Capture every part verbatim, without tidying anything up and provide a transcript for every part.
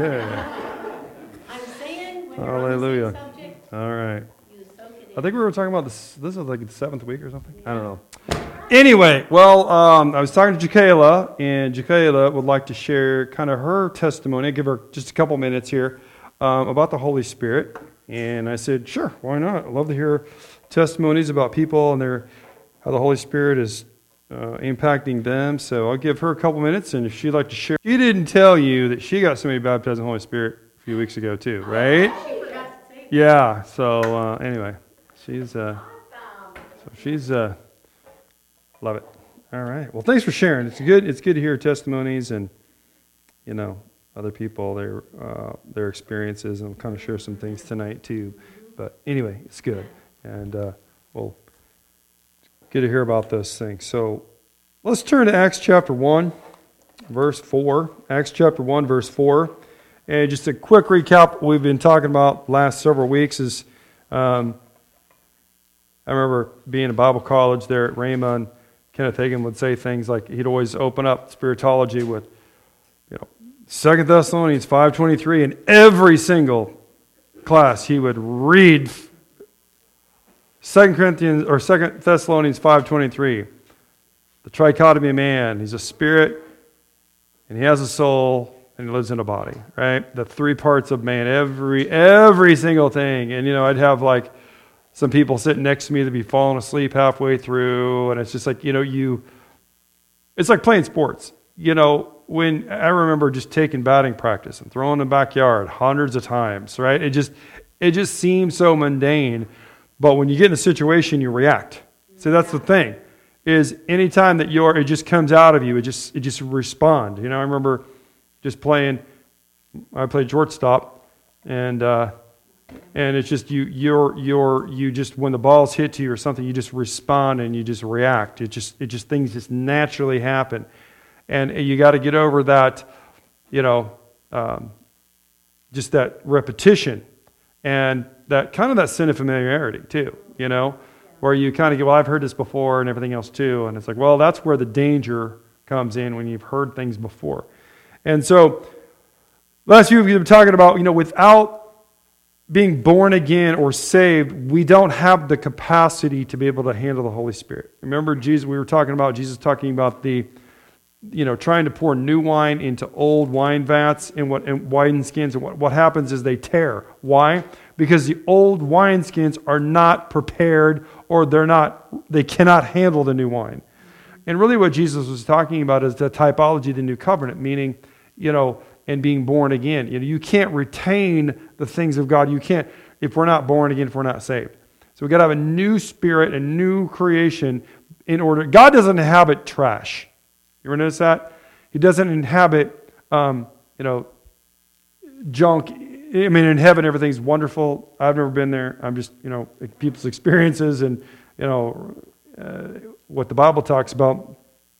Okay. I'm saying when Hallelujah. you're on the same subject, All right. you soak it in. I think we were talking about this. This is like the seventh week or something. I don't know. Anyway, well, um, I was talking to Jakayla, and Jakayla would like to share kind of her testimony. I'll give her just a couple minutes here um, about the Holy Spirit. And I said, sure, why not? I'd love to hear testimonies about people and their how the Holy Spirit is uh, impacting them. So I'll give her a couple minutes, and if she'd like to share. She didn't tell you that she got somebody baptized in the Holy Spirit a few weeks ago too, right? She forgot to say that. Yeah. So uh, anyway, she's uh, so she's uh, love it. All right. Well, thanks for sharing. It's good. It's good to hear testimonies and you know other people their uh, their experiences, and we'll kind of share some things tonight too. But anyway, it's good, and uh, we'll get to hear about those things. So let's turn to Acts chapter one, verse four. Acts chapter one, verse four. And just a quick recap what we've been talking about the last several weeks is um, I remember being in Bible college there at Rhema, and Kenneth Hagin would say things like he'd always open up spiritology with, you know, Second Thessalonians five twenty-three, and every single class he would read Second Corinthians or Second Thessalonians five twenty-three. The trichotomy of man, he's a spirit, and he has a soul, and he lives in a body, right? The three parts of man, every every single thing. And you know, I'd have like some people sitting next to me that'd be falling asleep halfway through, and it's just like, you know, you it's like playing sports. You know, when I remember just taking batting practice and throwing in the backyard hundreds of times, right? It just it just seems so mundane. But when you get in a situation, you react. So that's the thing, is anytime that you're, it just comes out of you, it just it just respond. You know, I remember just playing, I played shortstop, and uh, and it's just you you're you're you just when the balls hit you or something, you just respond and you just react. It just it just things just naturally happen, and you got to get over that, you know, um, just that repetition and that kind of that sin of familiarity too. You know, where you kind of go, well, I've heard this before and everything else too, and it's like, well, that's where the danger comes in when you've heard things before. And so, last few we've been talking about, you know, without being born again or saved, we don't have the capacity to be able to handle the Holy Spirit. Remember, Jesus, we were talking about Jesus talking about the, you know, trying to pour new wine into old wine vats and what and wineskins, and what, what happens is they tear. Why? Because the old wineskins are not prepared, or they're not, they cannot handle the new wine. And really what Jesus was talking about is the typology of the new covenant, meaning, you know, and being born again. You know, you can't retain the things of God. You can't, if we're not born again, if we're not saved. So we've got to have a new spirit, a new creation in order. God doesn't inhabit trash. You ever notice that? He doesn't inhabit, um, you know, junk. I mean, in heaven, everything's wonderful. I've never been there. I'm just, you know, people's experiences and, you know, uh, what the Bible talks about.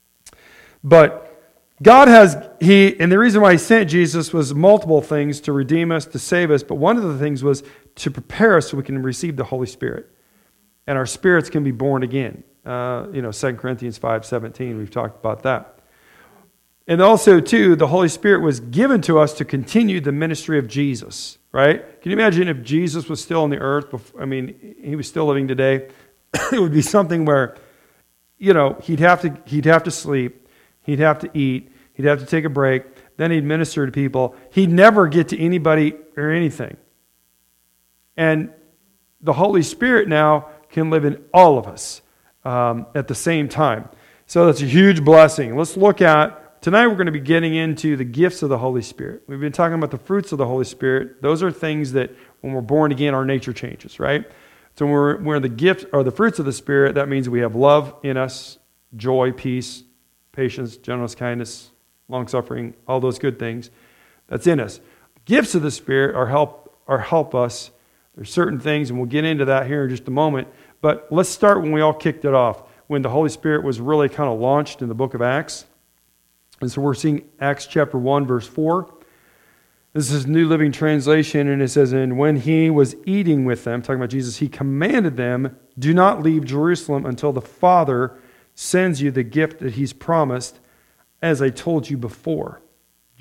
But God has, He, and the reason why He sent Jesus was multiple things: to redeem us, to save us. But one of the things was to prepare us so we can receive the Holy Spirit. And our spirits can be born again. Uh, you know, Second Corinthians five seventeen, we've talked about that. And also, too, the Holy Spirit was given to us to continue the ministry of Jesus, right? Can you imagine if Jesus was still on the earth? Before, I mean, He was still living today. It would be something where, you know, he'd have to he'd have to sleep, he'd have to eat, he'd have to take a break, then he'd minister to people. He'd never get to anybody or anything. And the Holy Spirit now can live in all of us um, at the same time. So that's a huge blessing. Let's look at, tonight we're going to be getting into the gifts of the Holy Spirit. We've been talking about the fruits of the Holy Spirit. Those are things that when we're born again, our nature changes, right? So when we're, we're the gifts or the fruits of the Spirit, that means we have love in us, joy, peace, patience, gentleness, kindness, long-suffering, all those good things. That's in us. Gifts of the Spirit are help are help us. There's certain things, and we'll get into that here in just a moment. But let's start when we all kicked it off, when the Holy Spirit was really kind of launched in the book of Acts. And so we're seeing Acts chapter one, verse four. This is New Living Translation, and it says, and when He was eating with them, talking about Jesus, He commanded them, do not leave Jerusalem until the Father sends you the gift that He's promised, as I told you before.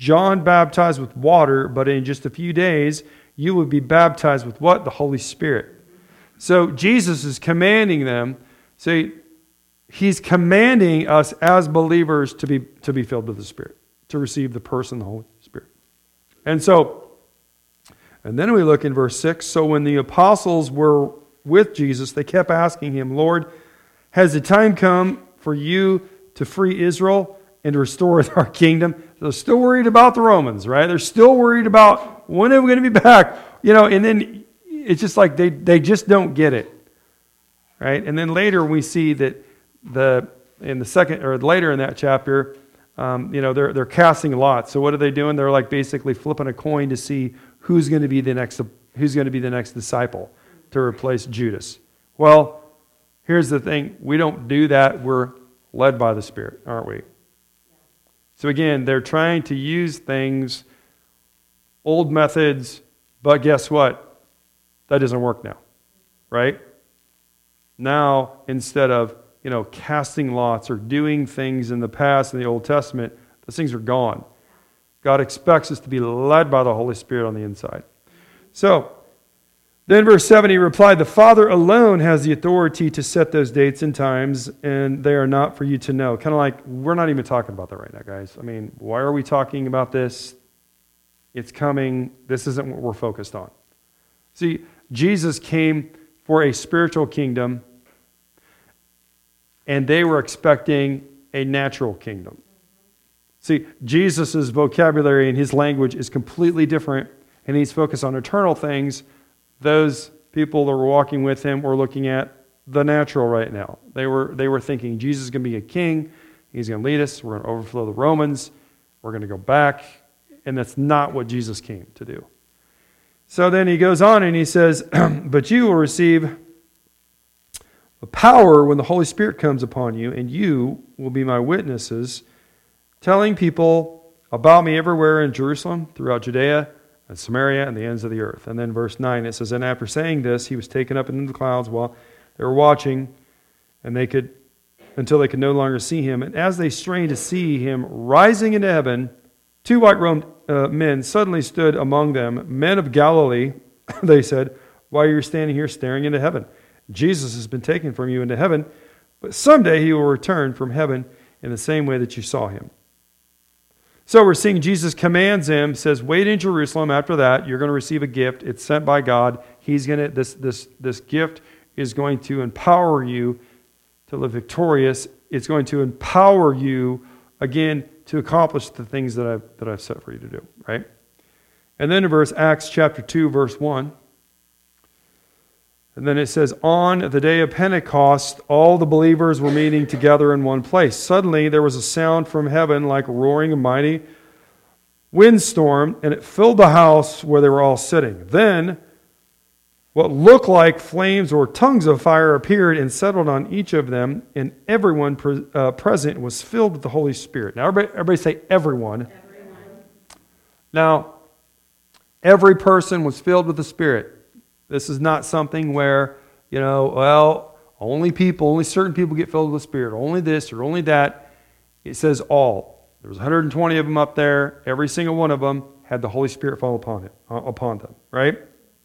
John baptized with water, but in just a few days, you will be baptized with what? The Holy Spirit. So Jesus is commanding them. See, he's commanding us as believers to be, to be filled with the Spirit, to receive the person, the Holy Spirit. And so, and then we look in verse six. So when the apostles were with Jesus, they kept asking him, Lord, has the time come for you to free Israel and to restore our kingdom? They're still worried about the Romans, right? They're still worried about when are we going to be back? You know, and then it's just like they, they just don't get it, right? And then later we see that the in the second or later in that chapter, um, you know, they're they're casting lots. So what are they doing? They're like basically flipping a coin to see who's going to be the next who's going to be the next disciple to replace Judas. Well, here's the thing: we don't do that. We're led by the Spirit, aren't we? So again, they're trying to use things, old methods, but guess what? That doesn't work now, right? Now, instead of, you know, casting lots or doing things in the past in the Old Testament, those things are gone. God expects us to be led by the Holy Spirit on the inside. So, then verse seven, he replied, the Father alone has the authority to set those dates and times, and they are not for you to know. Kind of like, we're not even talking about that right now, guys. I mean, why are we talking about this? It's coming. This isn't what we're focused on. See, Jesus came for a spiritual kingdom, and they were expecting a natural kingdom. See, Jesus' vocabulary and his language is completely different, and he's focused on eternal things. Those people that were walking with him were looking at the natural right now. They were, they were thinking, Jesus is going to be a king. He's going to lead us. We're going to overthrow the Romans. We're going to go back. And that's not what Jesus came to do. So then he goes on and he says, but you will receive the power when the Holy Spirit comes upon you, and you will be my witnesses, telling people about me everywhere in Jerusalem, throughout Judea, and Samaria, and the ends of the earth. And then verse nine, it says, and after saying this, he was taken up into the clouds while they were watching, and they could, until they could no longer see him. And as they strained to see him rising into heaven, two white-robed uh, men suddenly stood among them. Men of Galilee, they said, why are you standing here staring into heaven? Jesus has been taken from you into heaven, but someday he will return from heaven in the same way that you saw him. So we're seeing Jesus commands him, says, wait in Jerusalem. After that, you're going to receive a gift. It's sent by God. He's going to, this, this, this gift is going to empower you to live victorious. It's going to empower you, again, to accomplish the things that I've, that I've set for you to do, right? And then in verse Acts chapter two, verse one, and then it says, on the day of Pentecost, all the believers were meeting together in one place. Suddenly there was a sound from heaven like roaring a mighty windstorm, and it filled the house where they were all sitting. Then what looked like flames or tongues of fire appeared and settled on each of them, and everyone pre- uh, present was filled with the Holy Spirit. Now everybody, everybody say everyone. Everyone. Now, every person was filled with the Spirit. This is not something where, you know, well, only people, only certain people get filled with the Spirit, only this or only that. It says all. There was one hundred twenty of them up there. Every single one of them had the Holy Spirit fall upon it, uh, upon them, right?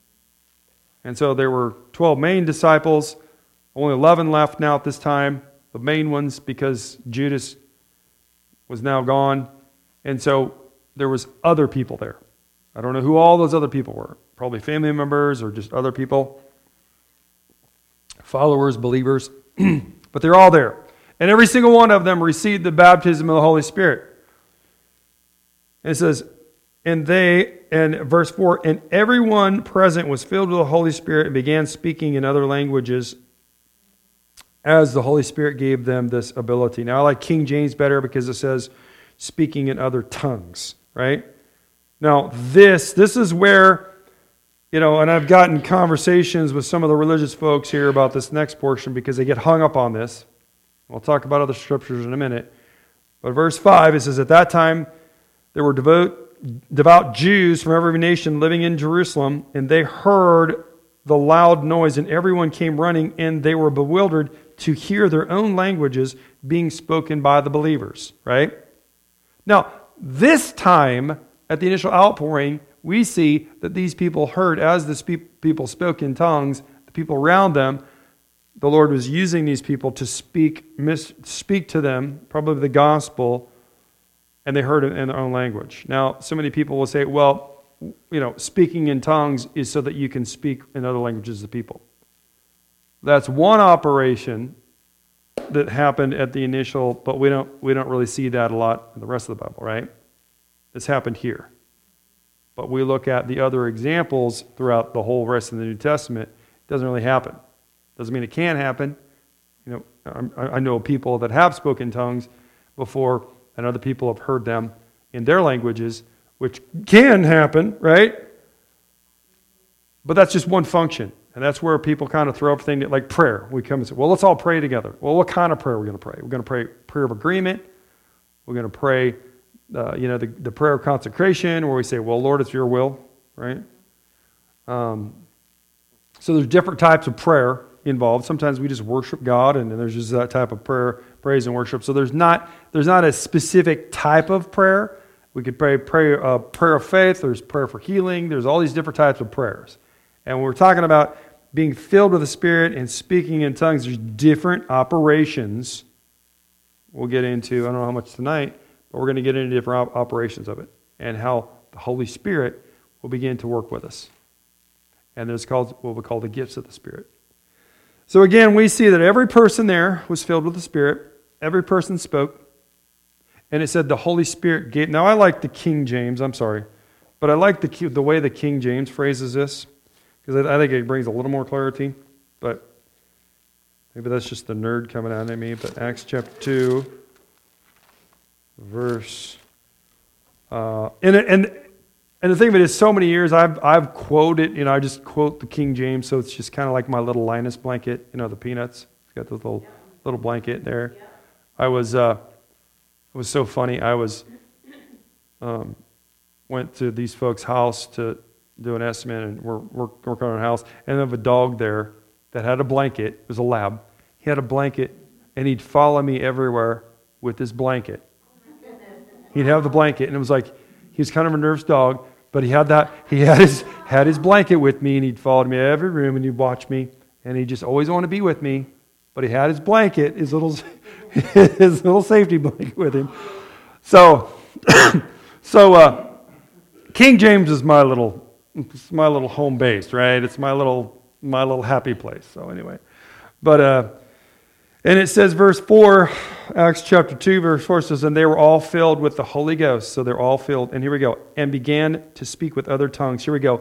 And so there were twelve main disciples, only eleven left now at this time, the main ones, because Judas was now gone. And so there was other people there. I don't know who all those other people were. Probably family members or just other people. Followers, believers. But they're all there. And every single one of them received the baptism of the Holy Spirit. And it says, and they, and verse four, and everyone present was filled with the Holy Spirit and began speaking in other languages as the Holy Spirit gave them this ability. Now I like King James better because it says speaking in other tongues, right? Now this, this is where, you know, and I've gotten conversations with some of the religious folks here about this next portion because they get hung up on this. We'll talk about other scriptures in a minute. But verse five, it says, at that time there were devout, devout Jews from every nation living in Jerusalem, and they heard the loud noise, and everyone came running, and they were bewildered to hear their own languages being spoken by the believers, right? Now, this time, at the initial outpouring, we see that these people heard, as the spe- people spoke in tongues, the people around them, the Lord was using these people to speak, mis- speak to them, probably the gospel, and they heard it in their own language. Now, so many people will say, well, you know, speaking in tongues is so that you can speak in other languages to people. That's one operation that happened at the initial, but we don't we don't really see that a lot in the rest of the Bible, right? This happened here. But we look at the other examples throughout the whole rest of the New Testament, it doesn't really happen. Doesn't mean it can't happen. You know, I, I know people that have spoken tongues before, and other people have heard them in their languages, which can happen, right? But that's just one function. And that's where people kind of throw everything, like prayer. We come and say, well, let's all pray together. Well, what kind of prayer are we going to pray? We're going to pray prayer of agreement. We're going to pray, uh, you know, the, the prayer of consecration, where we say, well, Lord, it's your will, right? Um, so there's different types of prayer involved. Sometimes we just worship God, and, and there's just that type of prayer, praise and worship. So there's not there's not a specific type of prayer. We could pray prayer, uh, prayer of faith. There's prayer for healing. There's all these different types of prayers. And when we're talking about being filled with the Spirit and speaking in tongues, there's different operations we'll get into. I don't know how much tonight, but we're going to get into different op- operations of it and how the Holy Spirit will begin to work with us. And there's called what we call the gifts of the Spirit. So again, we see that every person there was filled with the Spirit. Every person spoke. And it said the Holy Spirit gave. Now I like the King James, I'm sorry. But I like the, the way the King James phrases this, because I think it brings a little more clarity. But maybe that's just the nerd coming out at me. But Acts chapter two, verse... Uh, and, and, and the thing of it is, so many years I've, I've quoted, you know, I just quote the King James, so it's just kind of like my little Linus blanket, you know, the Peanuts. It's got this little, little blanket there. I was... Uh, It was so funny. I was um, went to these folks' house to do an estimate, and we're, we're working on a house, and they have a dog there that had a blanket. It was a lab. He had a blanket, and he'd follow me everywhere with this blanket. He'd have the blanket, and it was like he was kind of a nervous dog, but he had that. He had his had his blanket with me, and he'd follow me every room, and he'd watch me, and he just always wanted to be with me. But he had his blanket, his little his little safety blanket with him. So, so uh, King James is my little, it's my little home base, right? It's my little my little happy place. So anyway, but uh, and it says verse four, Acts chapter two, verse four says, and they were all filled with the Holy Ghost. So they're all filled, and here we go, and began to speak with other tongues. Here we go,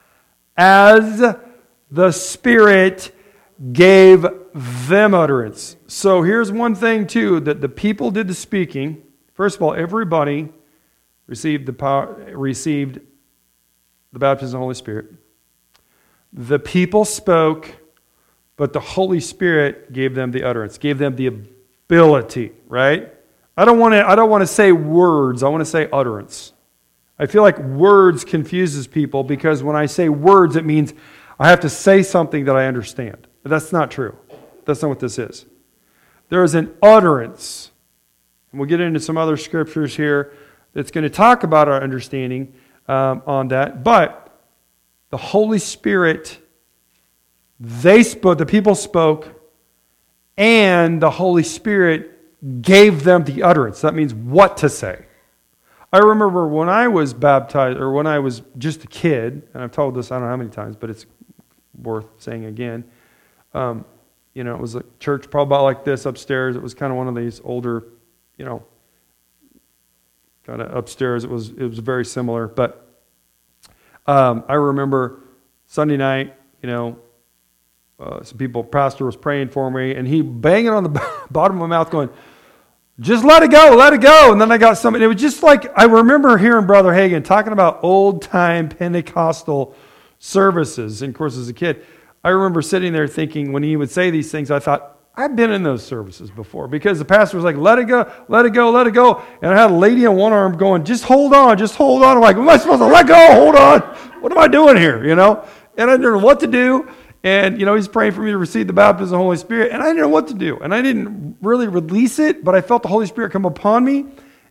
as the Spirit gave them utterance. So here's one thing too, that the people did the speaking. First of all, everybody received the power, received the baptism of the Holy Spirit. The people spoke, but the Holy Spirit gave them the utterance, gave them the ability, right? I don't want to I don't want to say words, I want to say utterance. I feel like words confuses people, because when I say words, it means I have to say something that I understand. But that's not true. That's not what this is. There is an utterance. And we'll get into some other scriptures here that's going to talk about our understanding um, on that. But the Holy Spirit, they spoke, the people spoke, and the Holy Spirit gave them the utterance. That means what to say. I remember when I was baptized, or when I was just a kid, and I've told this I don't know how many times, but it's worth saying again. Um, you know, it was a church probably about like this upstairs. It was kind of one of these older, you know, kind of upstairs. It was it was very similar. But um, I remember Sunday night, you know, uh, some people, pastor was praying for me, and he banging on the bottom of my mouth going, just let it go, let it go. And then I got something. It was just like, I remember hearing Brother Hagin talking about old-time Pentecostal services. And of course, as a kid, I remember sitting there thinking, when he would say these things, I thought, I've been in those services before, because the pastor was like, let it go, let it go, let it go. And I had a lady on one arm going, just hold on, just hold on. I'm like, am I supposed to let go? Hold on. What am I doing here? You know? And I didn't know what to do. And, you know, he's praying for me to receive the baptism of the Holy Spirit. And I didn't know what to do. And I didn't really release it, but I felt the Holy Spirit come upon me.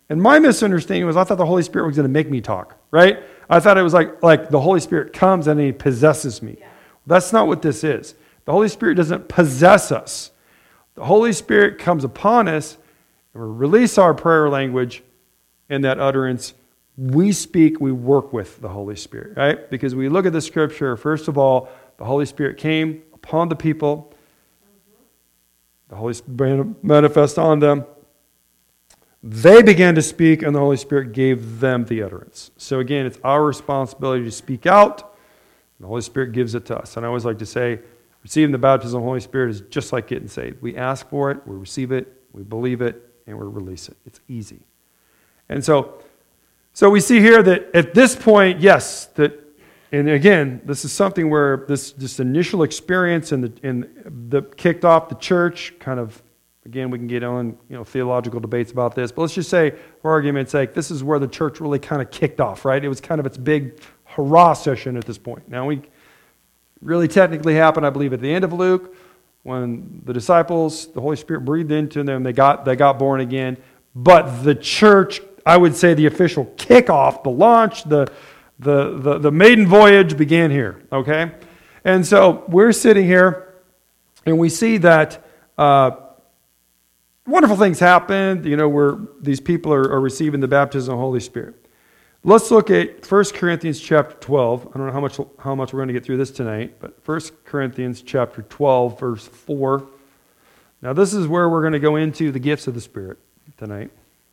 And my misunderstanding was I thought the Holy Spirit was going to make me talk, right? I thought it was like, like the Holy Spirit comes and he possesses me. Yeah. That's not what this is. The Holy Spirit doesn't possess us. The Holy Spirit comes upon us and we release our prayer language in that utterance. We speak, we work with the Holy Spirit, right? Because we look at the scripture, first of all, the Holy Spirit came upon the people. The Holy Spirit manifested on them. They began to speak, and the Holy Spirit gave them the utterance. So again, it's our responsibility to speak out. And the Holy Spirit gives it to us. And I always like to say, receiving the baptism of the Holy Spirit is just like getting saved. We ask for it, we receive it, we believe it, and we release it. It's easy. And so, so we see here that at this point, yes, that, and again, this is something where this this initial experience in the in the kicked off the church, kind of, again, we can get on, you know, theological debates about this, but let's just say, for argument's sake, this is where the church really kind of kicked off, right? It was kind of its big hurrah session at this point. Now, we really technically happened, I believe, at the end of Luke, when the disciples, the Holy Spirit breathed into them, they got they got born again. But the church, I would say the official kickoff, the launch, the the the, the maiden voyage began here, okay? And so we're sitting here, and we see that uh, wonderful things happened, you know, where these people are, are receiving the baptism of the Holy Spirit. Let's look at First Corinthians chapter twelve. I don't know how much how much we're going to get through this tonight, but First Corinthians chapter twelve, verse four. Now this is where we're going to go into the gifts of the Spirit tonight.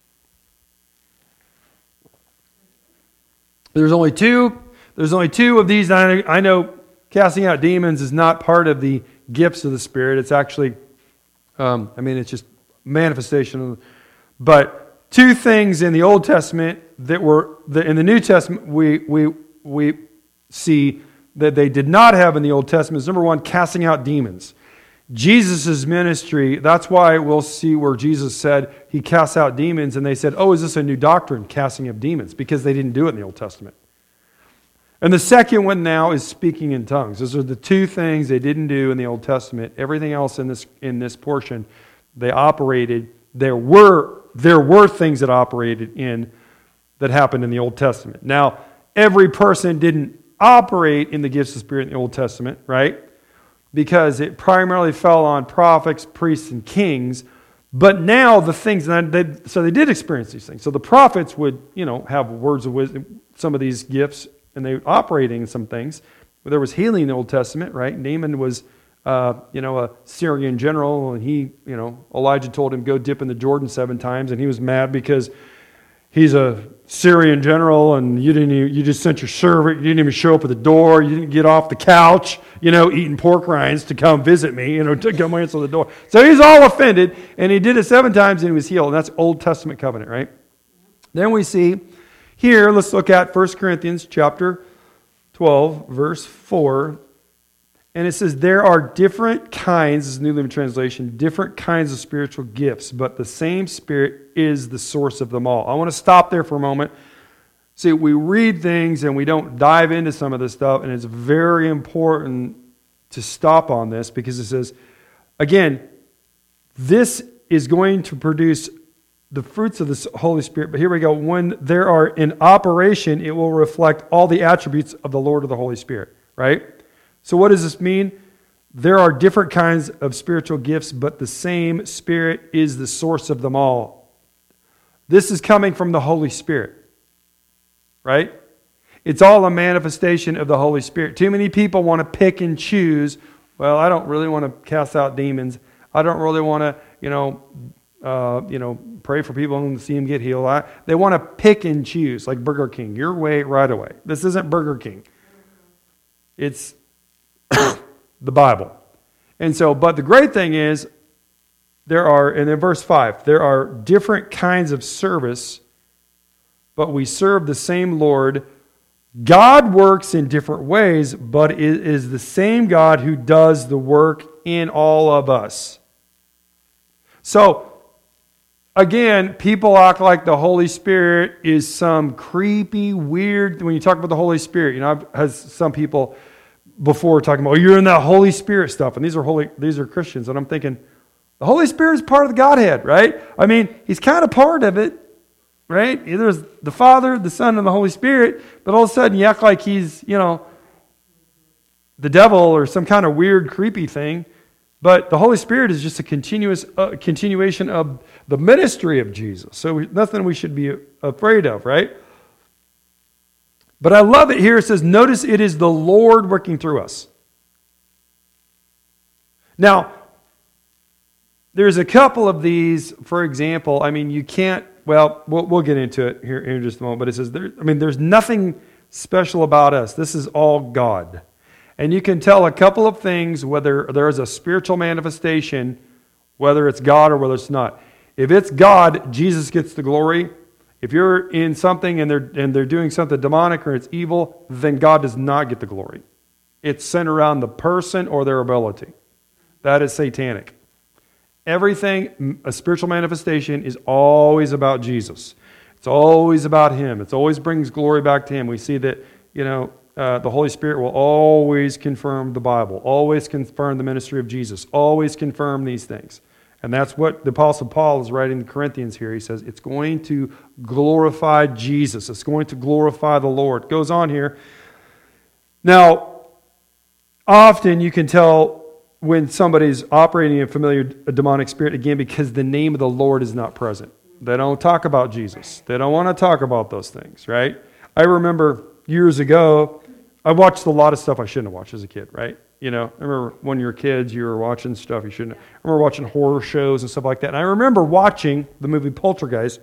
There's only two. There's only two of these. I I know casting out demons is not part of the gifts of the Spirit. It's actually, um, I mean, it's just manifestation of, but two things in the Old Testament that were that in the New Testament we we we see that they did not have in the Old Testament is number one, casting out demons. Jesus' ministry, that's why we'll see where Jesus said he casts out demons, and they said, oh, is this a new doctrine, casting of demons? Because they didn't do it in the Old Testament. And the second one now is speaking in tongues. Those are the two things they didn't do in the Old Testament. Everything else in this in this portion, they operated. There were there were things that operated in that happened in the Old Testament. Now, every person didn't operate in the gifts of the Spirit in the Old Testament, right? Because it primarily fell on prophets, priests, and kings. But now the things, and they, so they did experience these things. So the prophets would, you know, have words of wisdom, some of these gifts, and they were operating in some things. There was healing in the Old Testament, right? Naaman was, uh, you know, a Syrian general, and he, you know, Elijah told him, go dip in the Jordan seven times, and he was mad because he's a Syrian general, and you didn't even, you just sent your servant, you didn't even show up at the door, you didn't get off the couch, you know, eating pork rinds to come visit me, you know, to come answer the door. So he's all offended, and he did it seven times, and he was healed. And that's Old Testament covenant, right? Then we see here, let's look at First Corinthians chapter twelve, verse four. And it says, there are different kinds, this is New Living Translation, different kinds of spiritual gifts, but the same Spirit is the source of them all. I want to stop there for a moment. See, we read things and we don't dive into some of this stuff, and it's very important to stop on this because it says, again, this is going to produce the fruits of the Holy Spirit. But here we go. When there are in operation, it will reflect all the attributes of the Lord of the Holy Spirit, right? So what does this mean? There are different kinds of spiritual gifts, but the same Spirit is the source of them all. This is coming from the Holy Spirit, right? It's all a manifestation of the Holy Spirit. Too many people want to pick and choose. Well, I don't really want to cast out demons. I don't really want to, you know, uh, you know, pray for people and see them get healed. I, they want to pick and choose, like Burger King. Your way, right away. This isn't Burger King. It's the Bible. And so, but the great thing is, there are, and in verse five, there are different kinds of service, but we serve the same Lord. God works in different ways, but it is the same God who does the work in all of us. So, again, people act like the Holy Spirit is some creepy, weird, when you talk about the Holy Spirit, you know, I've had some people before talking about, oh, you're in that Holy Spirit stuff, and these are holy, these are Christians, and I'm thinking, the Holy Spirit is part of the Godhead, right? I mean, He's kind of part of it, right? There's the Father, the Son, and the Holy Spirit, but all of a sudden you act like he's, you know, the devil or some kind of weird, creepy thing. But the Holy Spirit is just a continuous uh, continuation of the ministry of Jesus. So we, nothing we should be afraid of, right? But I love it here. It says, notice it is the Lord working through us. Now, there's a couple of these, for example, I mean, you can't, well, we'll, we'll get into it here in just a moment, but it says, there, I mean, there's nothing special about us. This is all God. And you can tell a couple of things, whether there is a spiritual manifestation, whether it's God or whether it's not. If it's God, Jesus gets the glory. If you're in something and they're and they're doing something demonic or it's evil, then God does not get the glory. It's centered around the person or their ability. That is satanic. Everything, a spiritual manifestation, is always about Jesus. It's always about Him. It always brings glory back to Him. We see that, you know, uh, the Holy Spirit will always confirm the Bible, always confirm the ministry of Jesus, always confirm these things. And that's what the Apostle Paul is writing to Corinthians here. He says it's going to glorify Jesus. It's going to glorify the Lord. It goes on here. Now, often you can tell when somebody's operating a familiar demonic spirit, again, because the name of the Lord is not present. They don't talk about Jesus. They don't want to talk about those things, right? I remember years ago, I watched a lot of stuff I shouldn't have watched as a kid, right? You know, I remember when you were kids, you were watching stuff you shouldn't have. I remember watching horror shows and stuff like that. And I remember watching the movie Poltergeist.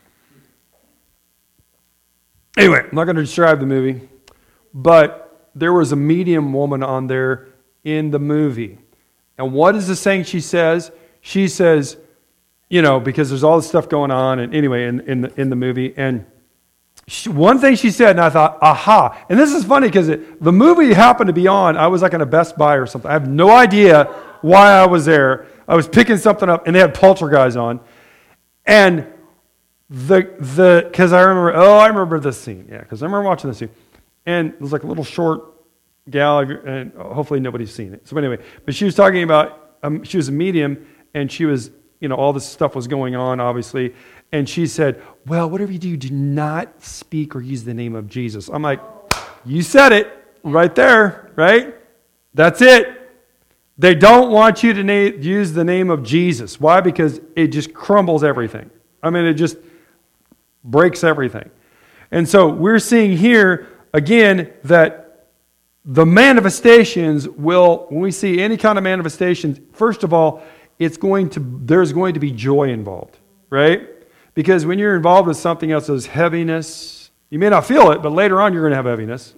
Anyway, I'm not going to describe the movie, but there was a medium woman on there in the movie. And what is the saying she says? She says, you know, because there's all this stuff going on, and anyway, in, in, the, in the movie, and she, one thing she said, and I thought, aha. And this is funny because the movie happened to be on. I was like in a Best Buy or something. I have no idea why I was there. I was picking something up, and they had Poltergeist on. And the, the because I remember, oh, I remember this scene. Yeah, because I remember watching this scene. And it was like a little short gal, and hopefully nobody's seen it. So anyway, but she was talking about, um, she was a medium, and she was, you know, all this stuff was going on, obviously. And she said, well, whatever you do, do not speak or use the name of Jesus. I'm like, you said it right there, right? That's it. They don't want you to na- use the name of Jesus. Why? Because it just crumbles everything. I mean, it just breaks everything. And so we're seeing here, again, that the manifestations will, when we see any kind of manifestations, first of all, it's going to, there's going to be joy involved, right? Because when you're involved with something else, there's heaviness. You may not feel it, but later on you're going to have heaviness.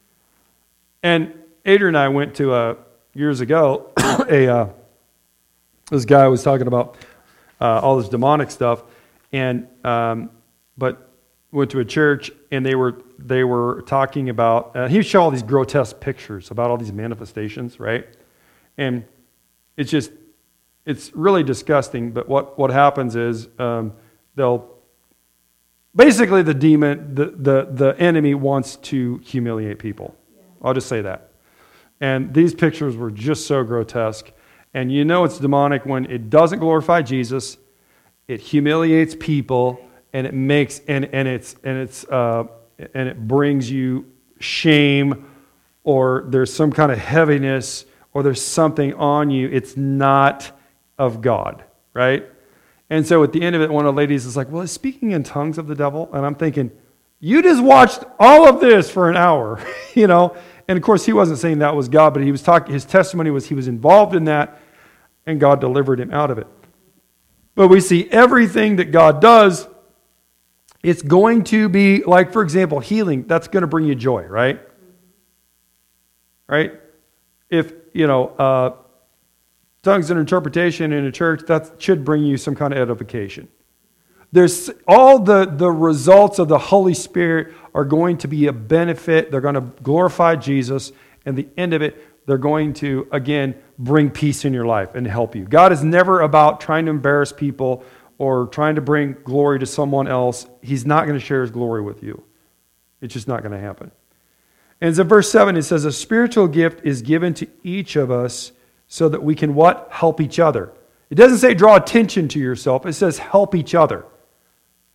And Adrian and I went to, a, years ago, a uh, this guy was talking about uh, all this demonic stuff, and um, but went to a church, and they were they were talking about, uh, he would show all these grotesque pictures about all these manifestations, right? And it's just, it's really disgusting, but what, what happens is, um, they'll, basically the demon, the, the, the enemy wants to humiliate people. I'll just say that. And these pictures were just so grotesque. And you know it's demonic when it doesn't glorify Jesus, it humiliates people, and it makes, and, and it's, and it's, uh, and it brings you shame, or there's some kind of heaviness, or there's something on you. It's not of God, right? And so at the end of it, one of the ladies is like, well, is speaking in tongues of the devil? And I'm thinking, you just watched all of this for an hour, you know? And of course, he wasn't saying that was God, but he was talking, his testimony was he was involved in that, and God delivered him out of it. But we see everything that God does, it's going to be, like, for example, healing, that's going to bring you joy, right? Right? If, you know, uh, tongues and interpretation in a church, that should bring you some kind of edification. There's all the, the results of the Holy Spirit are going to be a benefit. They're going to glorify Jesus. And the end of it, they're going to, again, bring peace in your life and help you. God is never about trying to embarrass people or trying to bring glory to someone else. He's not going to share His glory with you. It's just not going to happen. And in verse seven, it says, a spiritual gift is given to each of us so that we can what? Help each other. It doesn't say draw attention to yourself. It says help each other.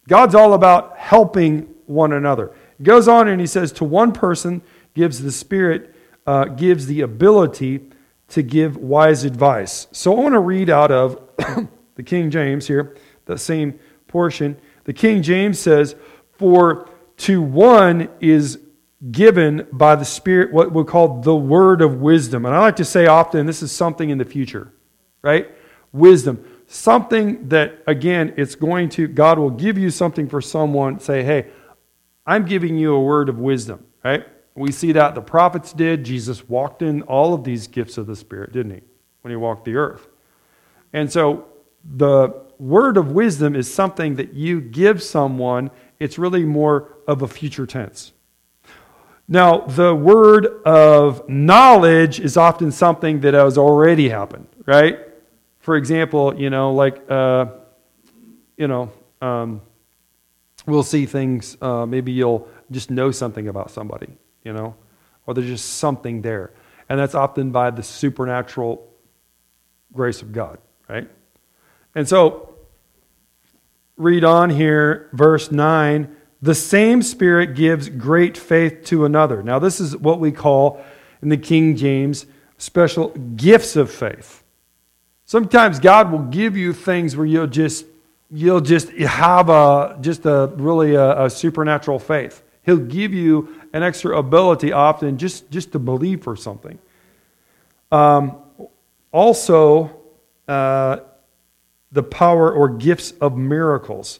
God's all about helping one another. He goes on and he says, to one person gives the Spirit, uh, gives the ability to give wise advice. So I want to read out of the King James here, the same portion. The King James says, for to one is given by the Spirit what we call the word of wisdom. And I like to say often, this is something in the future, right? Wisdom. Something that, again, it's going to, God will give you something for someone, say, hey, I'm giving you a word of wisdom, right? We see that the prophets did. Jesus walked in all of these gifts of the Spirit, didn't he? When he walked the earth. And so the word of wisdom is something that you give someone. It's really more of a future tense. Now, the word of knowledge is often something that has already happened, right? For example, you know, like, uh, you know, um, we'll see things, uh, maybe you'll just know something about somebody, you know, or there's just something there. And that's often by the supernatural grace of God, right? And so, read on here, verse nine, the same Spirit gives great faith to another. Now, this is what we call, in the King James, special gifts of faith. Sometimes God will give you things where you'll just you'll just have a just a really a, a supernatural faith. He'll give you an extra ability often just, just to believe for something. Um, also, uh, the power or gifts of miracles.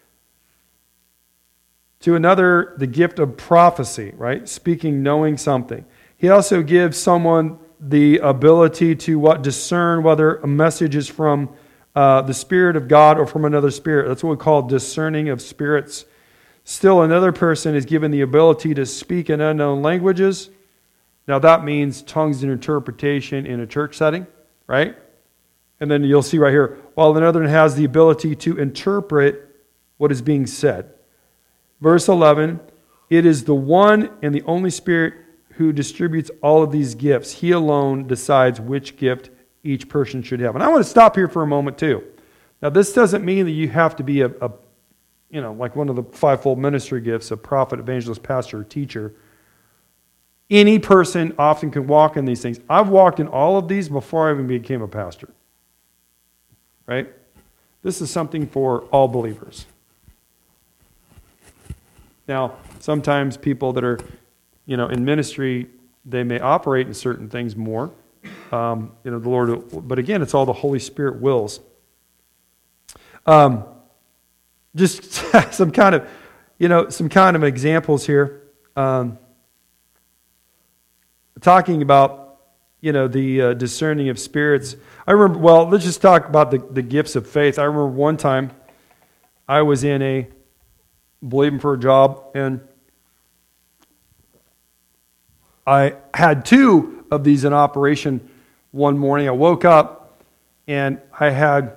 To another, the gift of prophecy, right? Speaking, knowing something. He also gives someone the ability to what discern whether a message is from uh, the Spirit of God or from another spirit. That's what we call discerning of spirits. Still, another person is given the ability to speak in unknown languages. Now, that means tongues and interpretation in a church setting, right? And then you'll see right here, while another has the ability to interpret what is being said. Verse eleven, it is the one and the only Spirit who distributes all of these gifts. He alone decides which gift each person should have. And I want to stop here for a moment too. Now, this doesn't mean that you have to be a, a you know, like one of the fivefold ministry gifts, a prophet, evangelist, pastor, teacher. Any person often can walk in these things. I've walked in all of these before I even became a pastor. Right? This is something for all believers. Now, sometimes people that are, you know, in ministry, they may operate in certain things more. Um, you know, the Lord, but again, it's all the Holy Spirit wills. Um, just some kind of, you know, some kind of examples here. Um, talking about, you know, the uh, discerning of spirits. I remember, well, let's just talk about the, the gifts of faith. I remember one time I was in a, believing for a job, and I had two of these in operation one morning. I woke up and I had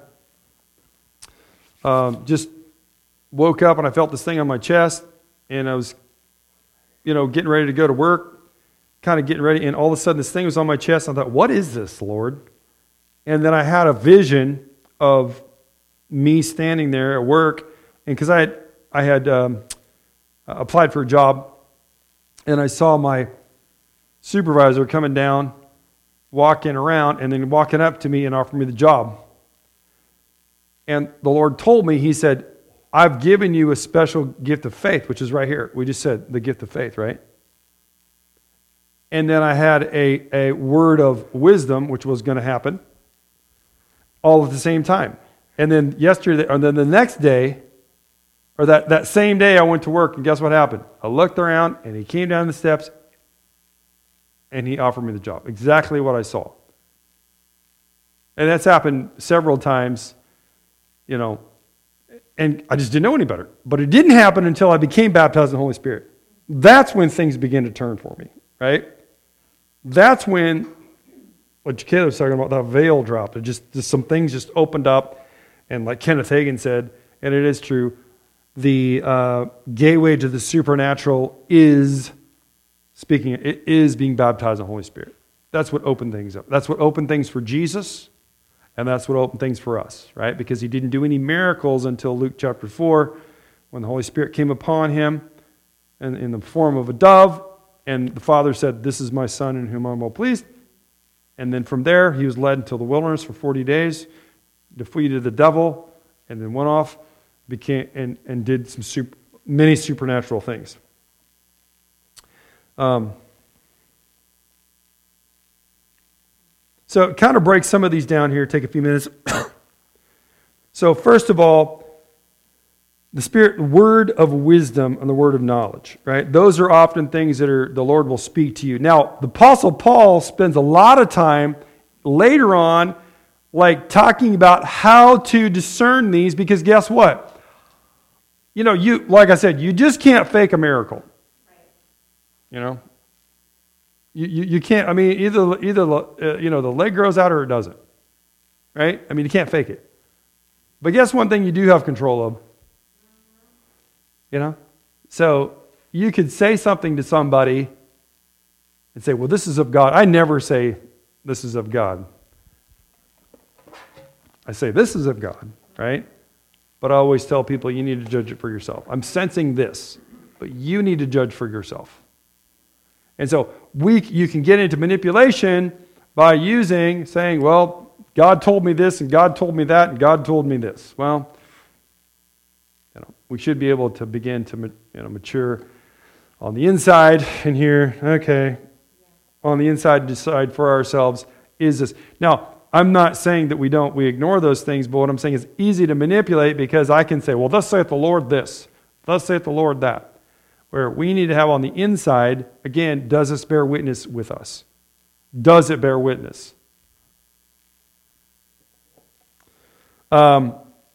um, just woke up and I felt this thing on my chest, and I was, you know, getting ready to go to work, kind of getting ready, and all of a sudden this thing was on my chest. I thought, what is this, Lord? And then I had a vision of me standing there at work, and because I had I had um, applied for a job, and I saw my supervisor coming down, walking around, and then walking up to me and offering me the job. And the Lord told me, He said, I've given you a special gift of faith, which is right here. We just said the gift of faith, right? And then I had a, a word of wisdom, which was going to happen, all at the same time. And then yesterday, or then the next day, or that, that same day I went to work, and guess what happened? I looked around, and he came down the steps, and he offered me the job. Exactly what I saw. And that's happened several times, you know, and I just didn't know any better. But it didn't happen until I became baptized in the Holy Spirit. That's when things began to turn for me, right? That's when, what Caleb was talking about, that veil dropped. It just, just some things just opened up, and like Kenneth Hagin said, and it is true, the uh, gateway to the supernatural is speaking, it is being baptized in the Holy Spirit. That's what opened things up. That's what opened things for Jesus, and that's what opened things for us, right? Because He didn't do any miracles until Luke chapter four, when the Holy Spirit came upon him in, in the form of a dove, and the Father said, "This is my Son in whom I'm well pleased." And then from there, he was led into the wilderness for forty days, defeated the devil, and then went off became and, and did some super, many supernatural things. Um, so kind of break some of these down here, take a few minutes. So first of all, the Spirit, word of wisdom and the word of knowledge, right? Those are often things that are the Lord will speak to you. Now, the Apostle Paul spends a lot of time later on like talking about how to discern these, because guess what? You know, you like I said, you just can't fake a miracle. You know? You, you, you can't, I mean, either, either uh, you know, the leg grows out or it doesn't. Right? I mean, you can't fake it. But guess one thing you do have control of? You know? So you could say something to somebody and say, well, this is of God. I never say, this is of God. I say, this is of God, right? But I always tell people, you need to judge it for yourself. I'm sensing this, but you need to judge for yourself. And so we, you can get into manipulation by using, saying, well, God told me this, and God told me that, and God told me this. Well, you know, we should be able to begin to you know, mature on the inside and here, okay, on the inside decide for ourselves, is this. Now, I'm not saying that we don't, we ignore those things, but what I'm saying is easy to manipulate, because I can say, well, thus saith the Lord this, thus saith the Lord that. Where we need to have on the inside, again, does this bear witness with us? Does it bear witness? Um,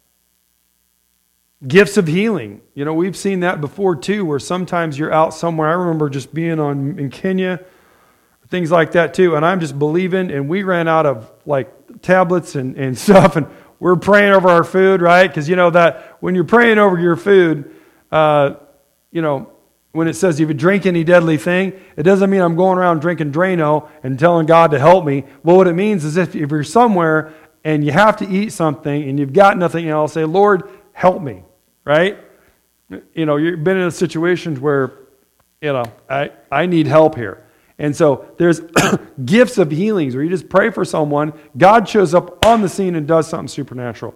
gifts of healing. You know, we've seen that before too, where sometimes you're out somewhere. I remember just being on in Kenya, things like that too, and I'm just believing, and we ran out of like tablets and, and stuff, and we're praying over our food, right? Because you know that when you're praying over your food, uh, you know, when it says if you drink any deadly thing, it doesn't mean I'm going around drinking Drano and telling God to help me. Well, what it means is if, if you're somewhere and you have to eat something and you've got nothing else, say, Lord, help me, right? You know, you've been in situations where, you know, I, I need help here. And so there's gifts of healings where you just pray for someone, God shows up on the scene and does something supernatural.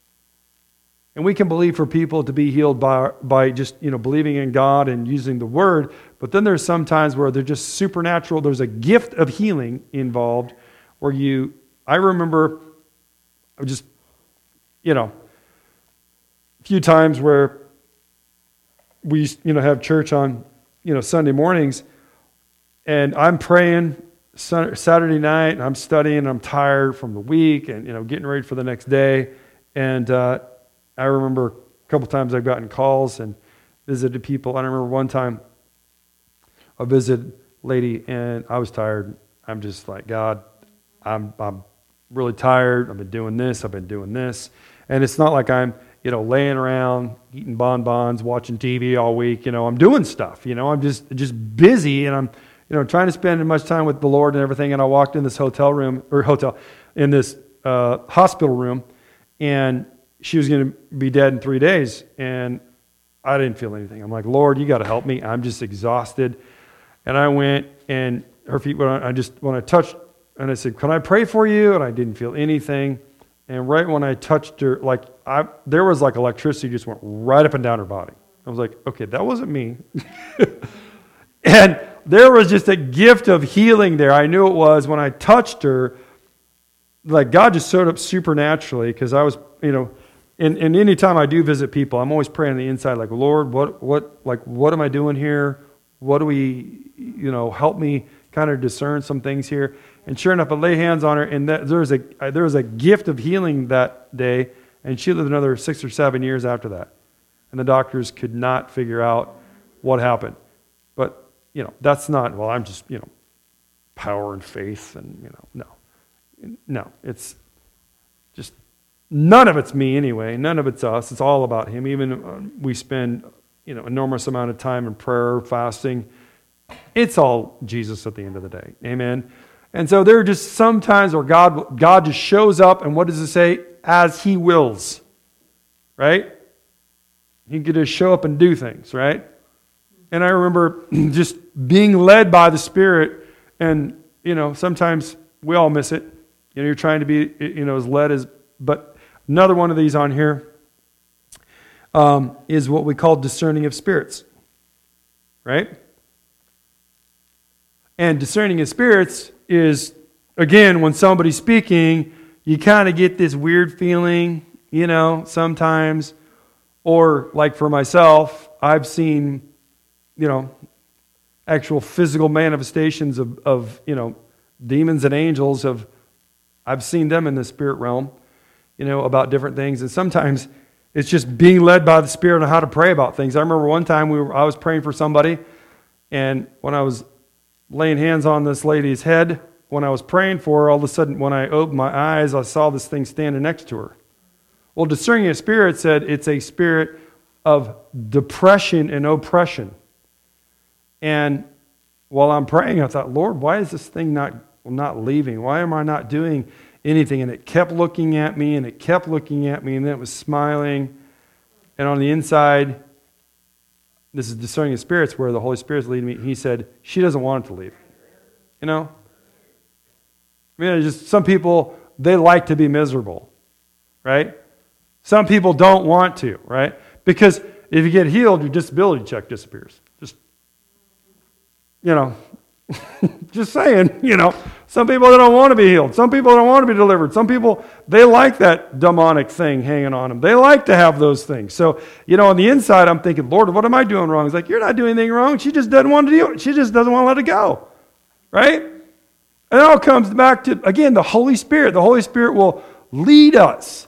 And we can believe for people to be healed by, by just, you know, believing in God and using the word. But then there's some times where they're just supernatural. There's a gift of healing involved where you, I remember just, you know, a few times where we, you know, have church on, you know, Sunday mornings, and I'm praying Saturday night, and I'm studying, and I'm tired from the week and, you know, getting ready for the next day. And uh, I remember a couple times I've gotten calls and visited people. I remember one time I visited a lady, and I was tired. I'm just like, God, I'm I'm really tired. I've been doing this. I've been doing this. And it's not like I'm, you know, laying around, eating bonbons, watching T V all week. You know, I'm doing stuff. You know, I'm just just busy, and I'm, you know, trying to spend as much time with the Lord and everything. And I walked in this hotel room, or hotel, in this uh, hospital room, and she was going to be dead in three days. And I didn't feel anything. I'm like, Lord, you got to help me. I'm just exhausted. And I went, and her feet went on. I just, when I touched, and I said, can I pray for you? And I didn't feel anything. And right when I touched her, like, I, there was like electricity just went right up and down her body. I was like, okay, that wasn't me. And there was just a gift of healing there. I knew it was when I touched her. Like, God just showed up supernaturally, because I was, you know, and, and any time I do visit people, I'm always praying on the inside, like, Lord, what, what, like, what am I doing here? What do we, you know, help me kind of discern some things here. And sure enough, I lay hands on her, and that, there was a there was a gift of healing that day, and she lived another six or seven years after that. And the doctors could not figure out what happened. But, you know, that's not, well, I'm just, you know, power and faith, and, you know, no. No, it's just, none of it's me anyway. None of it's us. It's all about Him. Even uh, we spend, you know, enormous amount of time in prayer, fasting. It's all Jesus at the end of the day. Amen. And so there are just some times where God, God just shows up, and what does it say? As He wills. Right? he could just show up and do things, right? And I remember just being led by the Spirit, and, you know, sometimes we all miss it. You know, you're trying to be, you know, as led as, but another one of these on here um, is what we call discerning of spirits, right? And discerning of spirits is, again, when somebody's speaking, you kind of get this weird feeling, you know, sometimes. Or like for myself, I've seen, you know, actual physical manifestations of, of you know, demons and angels. Of, I've seen them in the spirit realm, you know, about different things. And sometimes it's just being led by the Spirit on how to pray about things. I remember one time we were, I was praying for somebody, and when I was laying hands on this lady's head, when I was praying for her, all of a sudden when I opened my eyes, I saw this thing standing next to her. Well, discerning a spirit said it's a spirit of depression and oppression. And while I'm praying, I thought, Lord, why is this thing not, not leaving? Why am I not doing anything? And it kept looking at me, and it kept looking at me, and then it was smiling. And on the inside, this is discerning of spirits, where the Holy Spirit's leading me. He said, she doesn't want it to leave. You know? I mean, just some people, they like to be miserable, right? Some people don't want to, right? Because if you get healed, your disability check disappears. Just, you know, just saying, you know. Some people, they don't want to be healed. Some people don't want to be delivered. Some people, they like that demonic thing hanging on them. They like to have those things. So, you know, on the inside, I'm thinking, Lord, what am I doing wrong? He's like, you're not doing anything wrong. She just doesn't want to do it. She just doesn't want to let it go, right? And it all comes back to, again, the Holy Spirit. The Holy Spirit will lead us.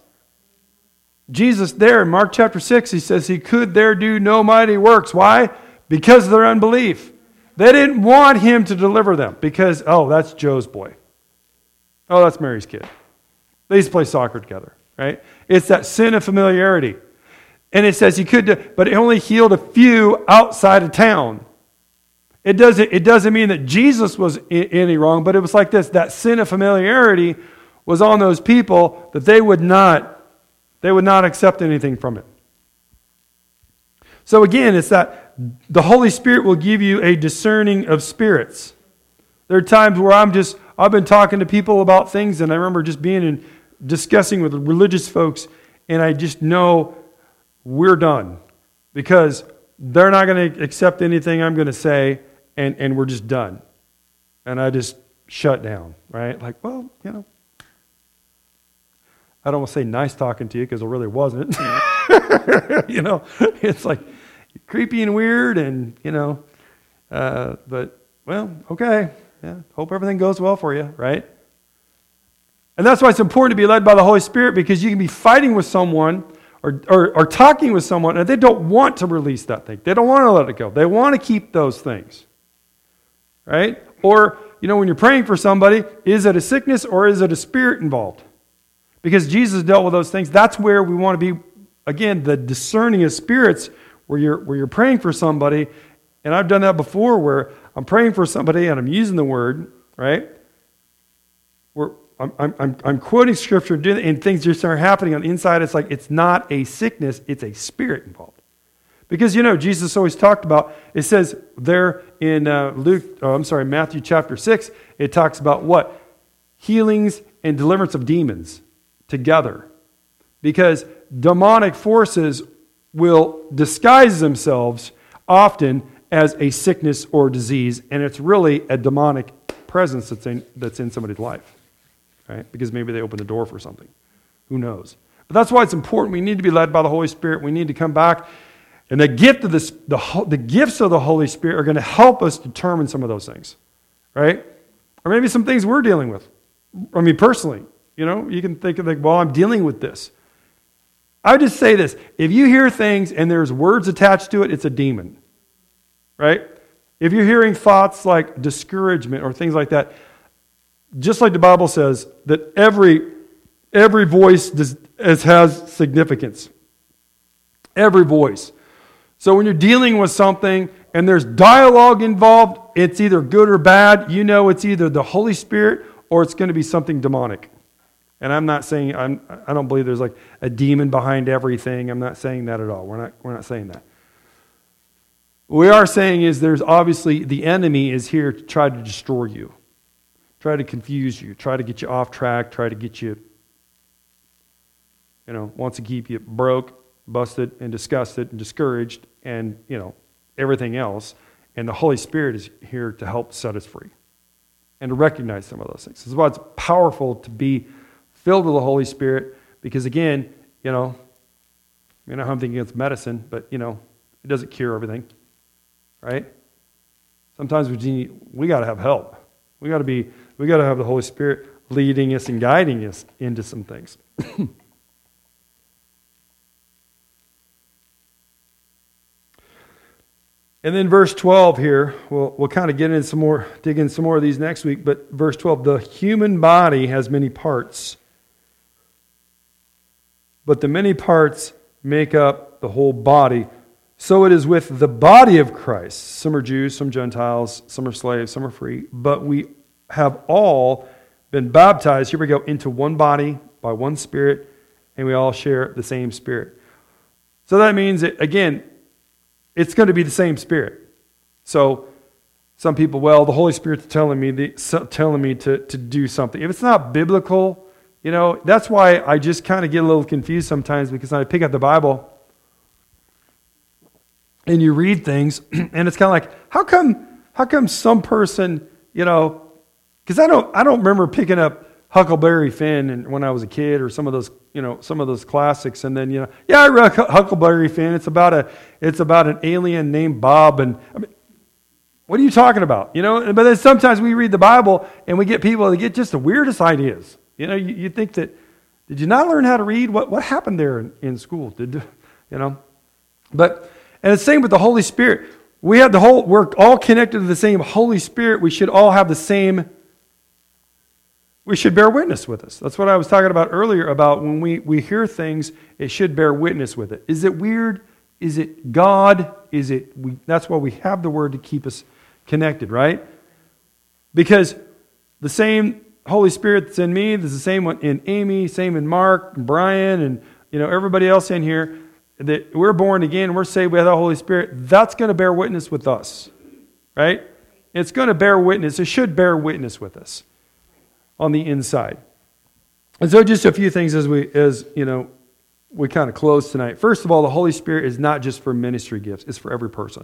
Jesus there in Mark chapter six, he says he could there do no mighty works. Why? Because of their unbelief. They didn't want him to deliver them because, oh, that's Joe's boy. Oh, that's Mary's kid. They used to play soccer together, right? It's that sin of familiarity. And it says he could, do, but it only healed a few outside of town. It doesn't, it doesn't mean that Jesus was in any wrong, but it was like this. That sin of familiarity was on those people that they would not They would not accept anything from it. So again, it's that the Holy Spirit will give you a discerning of spirits. There are times where I'm just, I've been talking to people about things, and I remember just being in, discussing with religious folks, and I just know we're done. Because they're not going to accept anything I'm going to say, and, and we're just done. And I just shut down, right? Like, well, you know. I don't want to say nice talking to you because it really wasn't. You know, it's like creepy and weird, and, you know, uh, but, well, okay. Yeah, hope everything goes well for you, right? And that's why it's important to be led by the Holy Spirit, because you can be fighting with someone or, or, or talking with someone, and they don't want to release that thing. They don't want to let it go. They want to keep those things, right? Or, you know, when you're praying for somebody, is it a sickness or is it a spirit involved? Because Jesus dealt with those things. That's where we want to be, again, the discerning of spirits, where you're where you're praying for somebody. And I've done that before, where I'm praying for somebody and I'm using the word, right? Where I'm I'm I'm quoting scripture, and things just are happening on the inside. It's like it's not a sickness; it's a spirit involved. Because, you know, Jesus always talked about. It says there in uh, Luke, oh, I'm sorry, Matthew chapter six. It talks about what? Healings and deliverance of demons together, because demonic forces will disguise themselves often as a sickness or disease, and it's really a demonic presence that's in that's in somebody's life, right? Because maybe they opened the door for something. Who knows? But that's why it's important. We need to be led by the Holy Spirit. We need to come back, and the gift of this, the the gifts of the Holy Spirit are going to help us determine some of those things, right? Or maybe some things we're dealing with. I mean, personally. You know, you can think of like, well, I'm dealing with this. I would just say this. If you hear things and there's words attached to it, it's a demon. Right? If you're hearing thoughts like discouragement or things like that, just like the Bible says, that every every voice does, has significance. Every voice. So when you're dealing with something and there's dialogue involved, it's either good or bad. You know it's either the Holy Spirit or it's going to be something demonic. And I'm not saying, I'm, I don't believe there's like a demon behind everything. I'm not saying that at all. We're not, we're not saying that. What we are saying is there's obviously, the enemy is here to try to destroy you, try to confuse you, try to get you off track, try to get you, you know, wants to keep you broke, busted, and disgusted, and discouraged, and, you know, everything else. And the Holy Spirit is here to help set us free and to recognize some of those things. This is why it's powerful to be filled with the Holy Spirit, because again, you know, you know, I'm thinking it's medicine, but, you know, it doesn't cure everything, right? Sometimes we need, we got to have help. We got to be, we got to have the Holy Spirit leading us and guiding us into some things. And then verse twelve here, we'll, we'll kind of get into some more, dig in some more of these next week, but verse twelve, the human body has many parts, but the many parts make up the whole body. So it is with the body of Christ. Some are Jews, some Gentiles, some are slaves, some are free, but we have all been baptized, here we go, into one body by one Spirit, and we all share the same Spirit. So that means, that, again, it's going to be the same Spirit. So some people, well, the Holy Spirit's telling me the, telling me to, to do something. If it's not biblical, you know, that's why I just kind of get a little confused sometimes, because I pick up the Bible and you read things, and it's kind of like, how come, how come some person, you know, because I don't, I don't remember picking up Huckleberry Finn and when I was a kid, or some of those, you know, some of those classics, and then, you know, yeah, I read Huckleberry Finn. It's about a, it's about an alien named Bob, and I mean, what are you talking about? You know, but then sometimes we read the Bible and we get people that get just the weirdest ideas. You know, you, you think that, did you not learn how to read? What what happened there in, in school? Did you know? But and it's the same with the Holy Spirit. We have the whole, we're all connected to the same Holy Spirit. We should all have the same. We should bear witness with us. That's what I was talking about earlier, about when we, we hear things, it should bear witness with it. Is it weird? Is it God? Is it, we, that's why we have the Word to keep us connected, right? Because the same Holy Spirit that's in me, there's the same one in Amy, same in Mark, and Brian, and you know everybody else in here, that we're born again, we're saved by the Holy Spirit. That's going to bear witness with us, right? It's going to bear witness. It should bear witness with us on the inside. And so just a few things as we, as you know, we kind of close tonight. First of all, the Holy Spirit is not just for ministry gifts. It's for every person.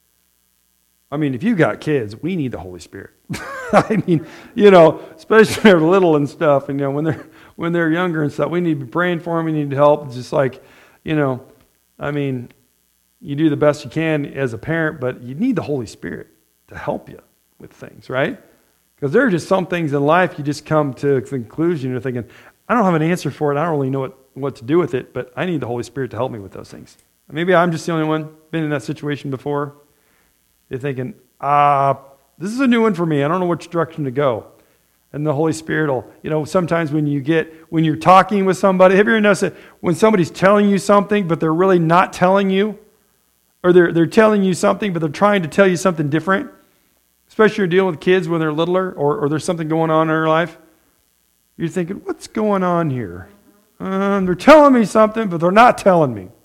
I mean, if you've got kids, we need the Holy Spirit. I mean, you know, especially when they're little and stuff, and you know, when they're when they're younger and stuff, we need to be praying for them. We need help. It's just like, you know, I mean, you do the best you can as a parent, but you need the Holy Spirit to help you with things, right? Because there are just some things in life you just come to a conclusion. You're thinking, I don't have an answer for it. I don't really know what, what to do with it, but I need the Holy Spirit to help me with those things. Maybe I'm just the only one been in that situation before. You're thinking, ah, this is a new one for me. I don't know which direction to go. And the Holy Spirit will, you know, sometimes when you get, when you're talking with somebody, have you ever noticed that when somebody's telling you something, but they're really not telling you? Or they're, they're telling you something, but they're trying to tell you something different? Especially you're dealing with kids when they're littler, or, or there's something going on in their life. You're thinking, what's going on here? Um, they're telling me something, but they're not telling me.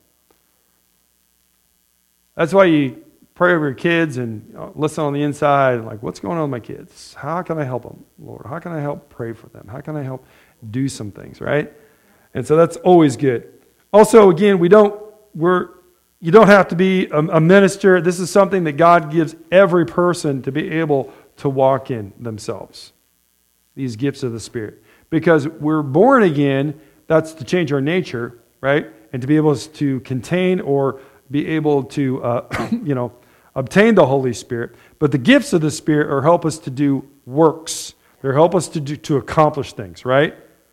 That's why you pray over your kids and listen on the inside, like, what's going on with my kids? How can I help them, Lord? How can I help pray for them? How can I help do some things, right? And so that's always good. Also, again, we don't, we're, you don't have to be a, a minister. This is something that God gives every person to be able to walk in themselves. These gifts of the Spirit. Because we're born again, that's to change our nature, right? And to be able to contain or be able to, uh, you know, obtain the Holy Spirit. But the gifts of the Spirit are help us to do works. They help us to do, to accomplish things, right?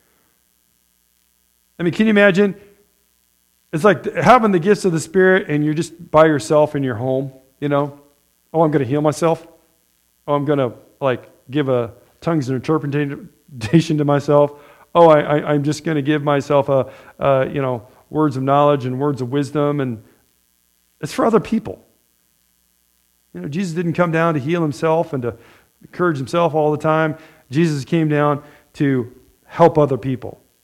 I mean, can you imagine? It's like having the gifts of the Spirit and you're just by yourself in your home, you know? Oh, I'm going to heal myself. Oh, I'm going to, like, give a tongues and interpretation to myself. Oh, I, I, I'm just going to give myself, a, a, you know, words of knowledge and words of wisdom. And it's for other people. You know, Jesus didn't come down to heal himself and to encourage himself all the time. Jesus came down to help other people.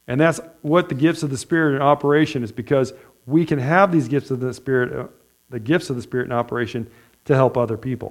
And that's what the gifts of the Spirit in operation is, because we can have these gifts of the Spirit, uh, the gifts of the Spirit in operation to help other people.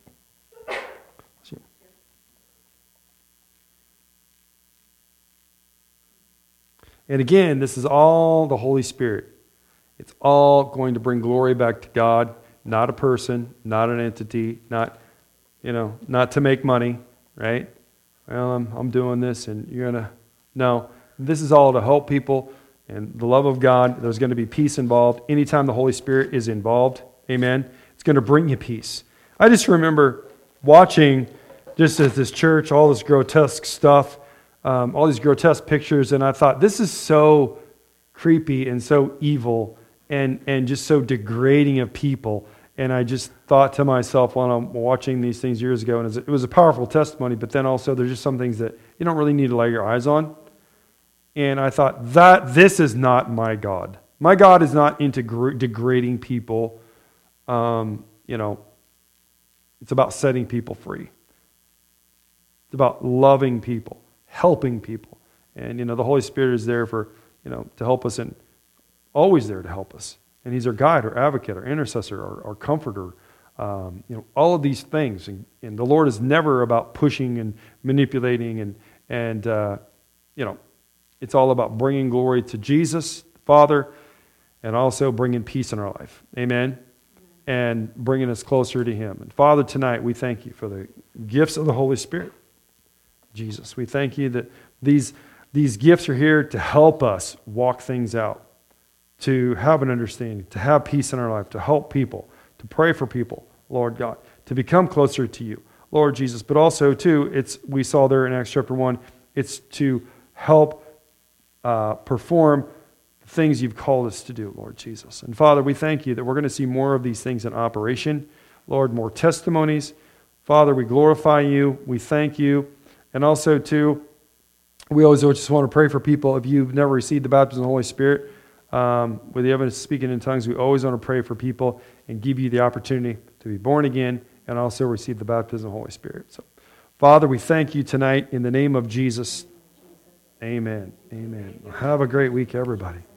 And again, this is all the Holy Spirit. It's all going to bring glory back to God, not a person, not an entity, not, you know, not to make money, right? Well, I'm, I'm doing this and you're going to, no. This is all to help people and the love of God. There's going to be peace involved. Anytime the Holy Spirit is involved, amen, it's going to bring you peace. I just remember watching just at this church, all this grotesque stuff, um, all these grotesque pictures, and I thought, this is so creepy and so evil and, and just so degrading of people. And I just thought to myself while I'm watching these things years ago, and it was a powerful testimony, but then also there's just some things that you don't really need to lay your eyes on. And I thought, that this is not my God. My God is not into gr- degrading people. Um, you know, it's about setting people free. It's about loving people, helping people. And, you know, the Holy Spirit is there for, you know, to help us and always there to help us. And He's our guide, our advocate, our intercessor, our, our comforter, um, you know, all of these things. And, and the Lord is never about pushing and manipulating and, and uh, you know, it's all about bringing glory to Jesus, the Father, and also bringing peace in our life. Amen? And bringing us closer to Him. And Father, tonight we thank You for the gifts of the Holy Spirit. Jesus, we thank You that these, these gifts are here to help us walk things out, to have an understanding, to have peace in our life, to help people, to pray for people, Lord God, to become closer to You, Lord Jesus. But also, too, it's we saw there in Acts chapter one, it's to help uh, perform the things You've called us to do, Lord Jesus. And Father, we thank You that we're going to see more of these things in operation. Lord, more testimonies. Father, we glorify You. We thank You. And also, too, we always just want to pray for people. If you've never received the baptism of the Holy Spirit, um, with the evidence of speaking in tongues, we always want to pray for people and give you the opportunity to be born again and also receive the baptism of the Holy Spirit. So, Father, we thank You tonight in the name of Jesus. Amen. Amen. Have a great week, everybody.